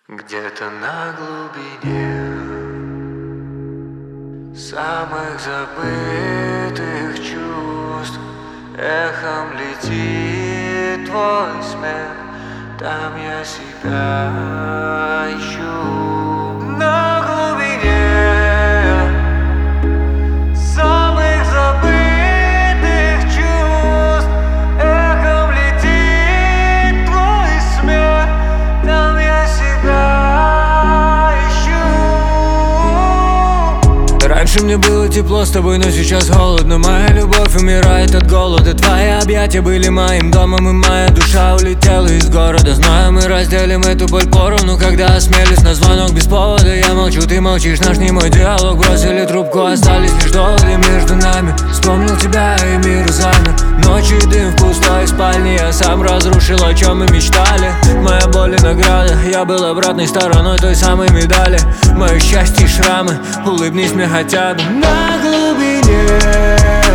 Где-то на глубине самых забытых чувств эхом летит твой смех. Там я себя ищу. На глубине самых забытых чувств эхом летит твой смех. Там я себя ищу. Раньше мне было тепло с тобой, но сейчас холодно. Моя любовь умирает от голода. Твои объятия были моим домом, и моя душа улетела из города. Знаю, мы разделим эту боль поровну. Когда осмелюсь на звонок без повода, я молчу, ты молчишь, наш немой диалог. Бросили трубку, остались лишь доводы между нами. Вспомнил тебя, и мир замер. Ночью дым в пустой спальне, я сам разрушил, о чем мы мечтали. Моя боль и награда, я был обратной стороной той самой медали. Мое счастье и шрамы, улыбнись мне хотя бы. На глубине